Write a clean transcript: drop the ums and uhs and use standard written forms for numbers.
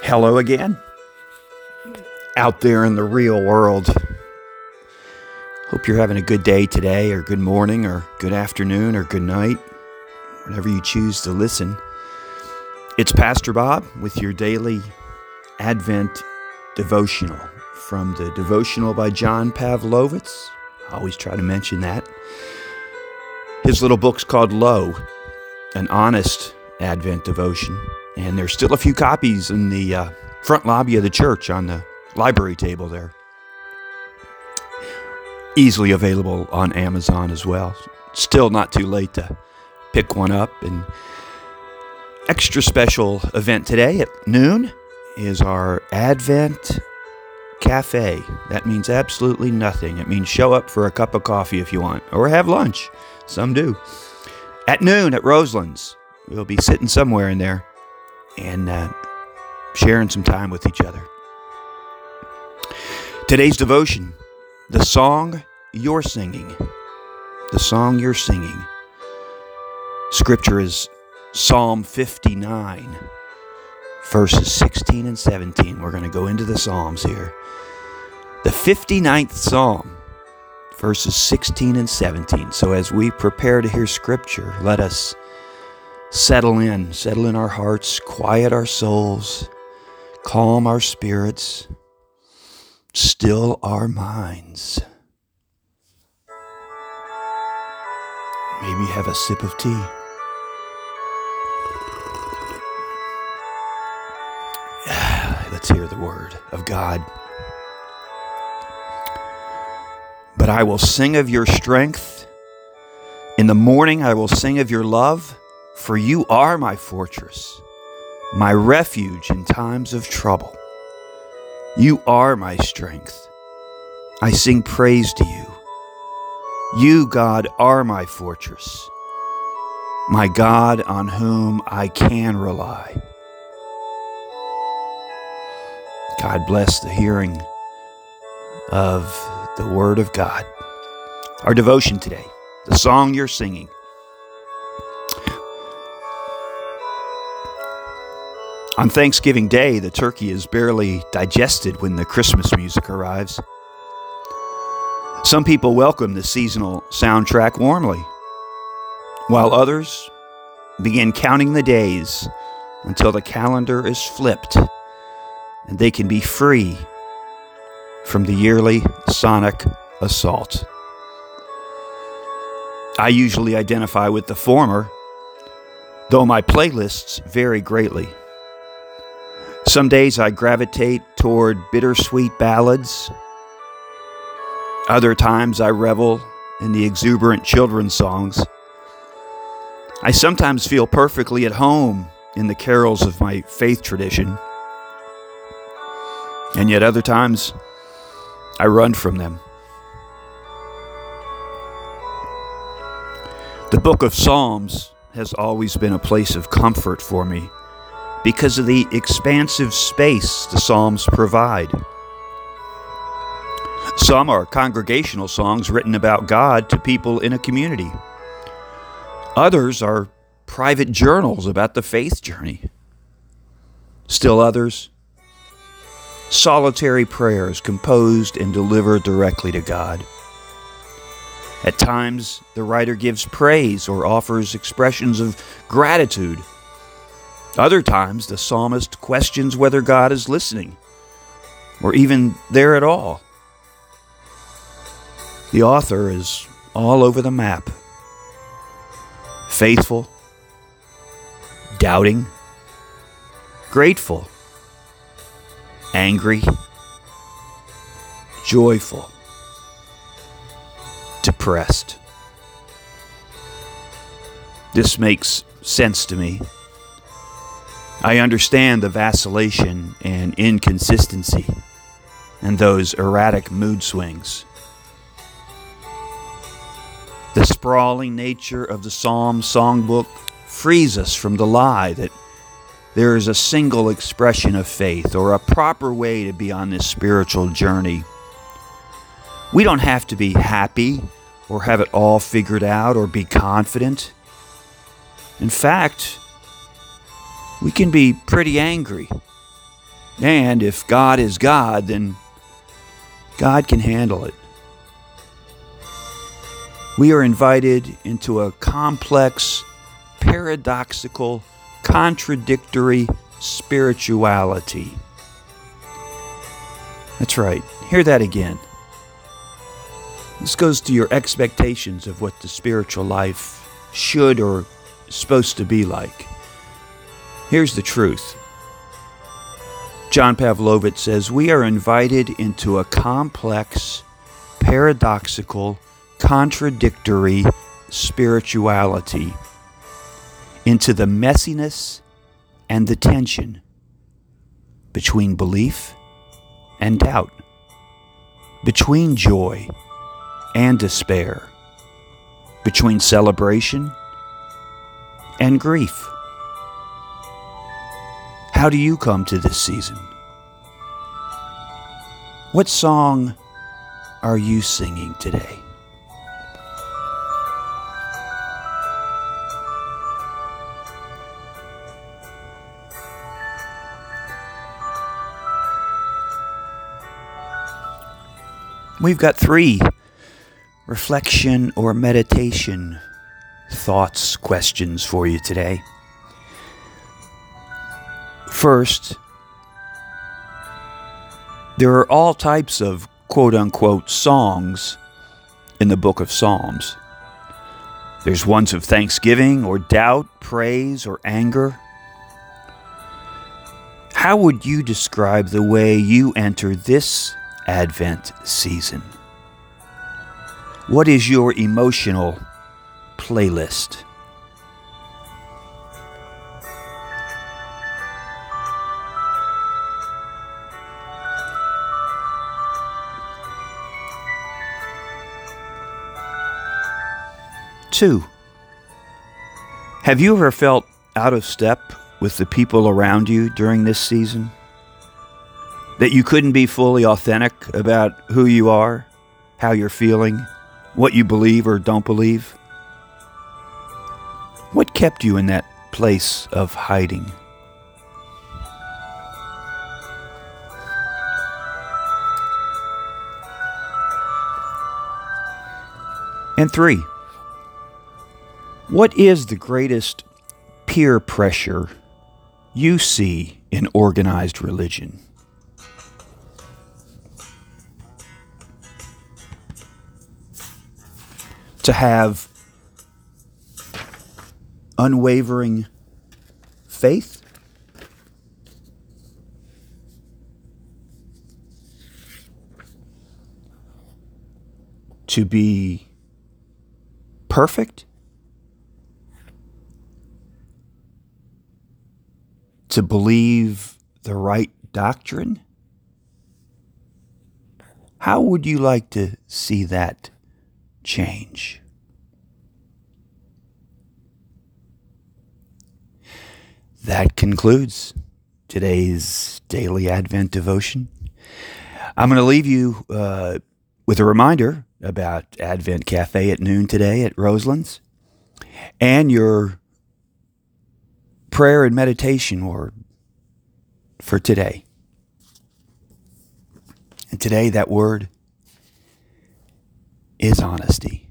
Hello again. Out there in the real world. Hope you're having a good day today, or good morning, or good afternoon, or good night, whenever you choose to listen. It's Pastor Bob with your daily Advent devotional from the devotional by John Pavlovitz. I always try to mention that. His little book's called Lo, an honest Advent devotion. And there's still a few copies in the front lobby of the church on the library table there. Easily available on Amazon as well. Still not too late to pick one up. And extra special event today at noon is our Advent Cafe. That means absolutely nothing. It means show up for a cup of coffee if you want, or have lunch. Some do. At noon at Roseland's. We'll be sitting somewhere in there and sharing some time with each other. Today's devotion, the song you're singing. The song you're singing. Scripture is Psalm 59, verses 16 and 17. We're going to go into the Psalms here. The 59th Psalm, verses 16 and 17. So as we prepare to hear Scripture, let us settle in our hearts, quiet our souls, calm our spirits, still our minds. Maybe have a sip of tea. Let's hear the word of God. But I will sing of your strength. In the morning I will sing of your love. For you are my fortress, my refuge in times of trouble. You are my strength. I sing praise to you. You, God, are my fortress, my God on whom I can rely. God bless the hearing of the Word of God. Our devotion today, the song you're singing. On Thanksgiving Day, the turkey is barely digested when the Christmas music arrives. Some people welcome the seasonal soundtrack warmly, while others begin counting the days until the calendar is flipped and they can be free from the yearly sonic assault. I usually identify with the former, though my playlists vary greatly. Some days I gravitate toward bittersweet ballads. Other times I revel in the exuberant children's songs. I sometimes feel perfectly at home in the carols of my faith tradition. And yet other times I run from them. The book of Psalms has always been a place of comfort for me, because of the expansive space the Psalms provide. Some are congregational songs written about God to people in a community. Others are private journals about the faith journey. Still others, solitary prayers composed and delivered directly to God. At times, the writer gives praise or offers expressions of gratitude. Other times, the psalmist questions whether God is listening, or even there at all. The author is all over the map. Faithful, doubting, grateful, angry, joyful, depressed. This makes sense to me. I understand the vacillation and inconsistency and those erratic mood swings. The sprawling nature of the Psalm songbook frees us from the lie that there is a single expression of faith or a proper way to be on this spiritual journey. We don't have to be happy or have it all figured out or be confident. In fact, we can be pretty angry And if God is God, then God can handle it. We are invited into a complex, paradoxical, contradictory spirituality. That's right. Hear that again. This goes to your expectations of what the spiritual life should or is supposed to be like. Here's the truth. John Pavlovich says, we are invited into a complex, paradoxical, contradictory spirituality, into the messiness and the tension between belief and doubt, between joy and despair, between celebration and grief. How do you come to this season? What song are you singing today? We've got 3 reflection or meditation thoughts, questions for you today. First, there are all types of quote-unquote songs in the book of Psalms. There's ones of thanksgiving or doubt, praise or anger. How would you describe the way you enter this Advent season? What is your emotional playlist? Two, have you ever felt out of step with the people around you during this season? That you couldn't be fully authentic about who you are, how you're feeling, what you believe or don't believe? What kept you in that place of hiding? And 3, what is the greatest peer pressure you see in organized religion? To have unwavering faith? To be perfect? To believe the right doctrine? How would you like to see that change? That concludes today's daily Advent devotion. I'm going to leave you with a reminder about Advent Cafe at noon today at Roseland's and your prayer and meditation word for today. And today that word is honesty.